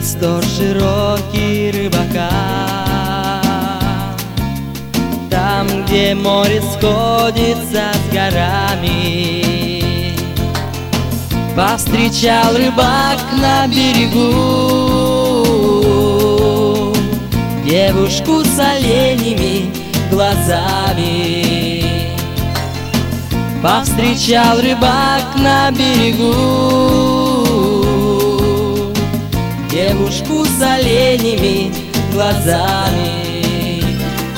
простор широкий рыбака, там, где море сходится с горами. Повстречал рыбак на берегу девушку с оленями глазами. Повстречал рыбак на берегу девушку с оленями глазами.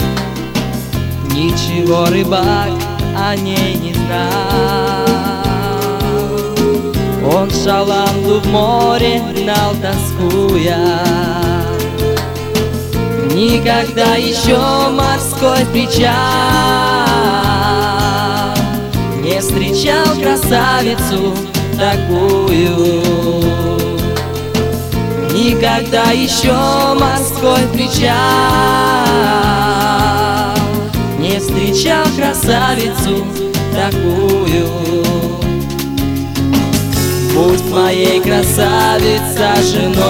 Ничего рыбак о ней не знал, он шаланду в море гнал, тоскуя. Никогда еще морской причал не встречал красавицу такую. Никогда еще морской причал не встречал красавицу такую. Будь моей красавица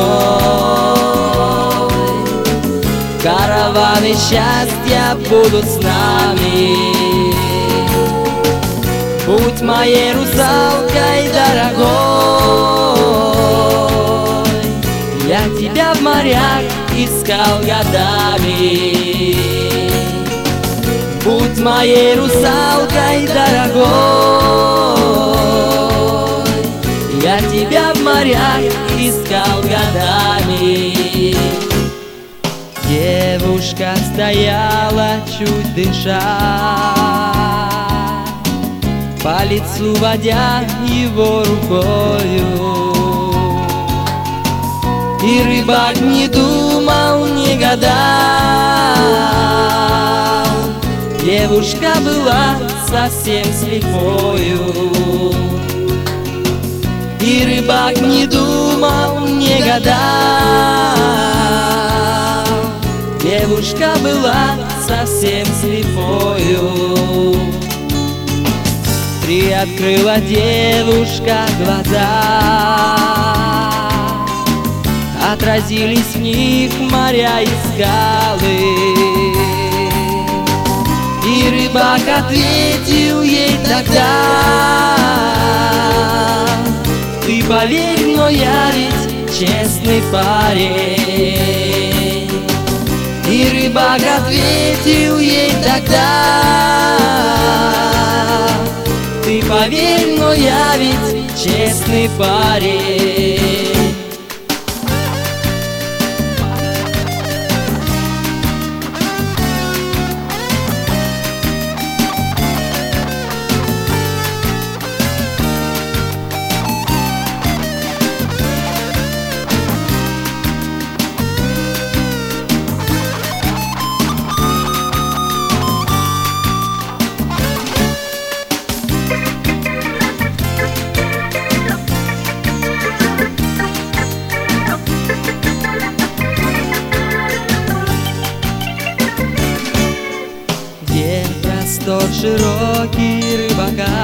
женой, караваны счастья будут с нами. Будь моей русалкой дорогой, я тебя в морях искал годами. Будь моей русалкой дорогой, я тебя в морях искал годами. Девушка стояла, чуть дыша, по лицу водя его рукою. И рыбак не думал, не гадал, девушка была совсем слепою. И рыбак не думал, не гадал, девушка была совсем слепою. Приоткрыла девушка глаза, отразились в них моря и скалы. И рыбак ответил ей тогда: ты поверь, но я ведь честный парень. И рыбак ответил ей тогда: ты поверь, но я ведь честный парень. Простор широкий рыбака,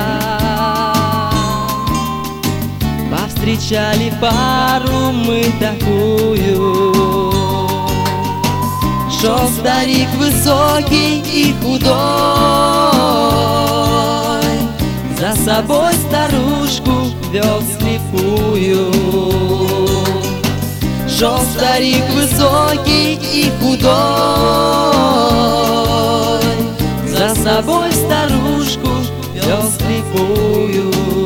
повстречали пару мы такую. Шел старик высокий и худой, за собой старушку вел слепую. Шел старик высокий и худой, за собой старушку вел слепую.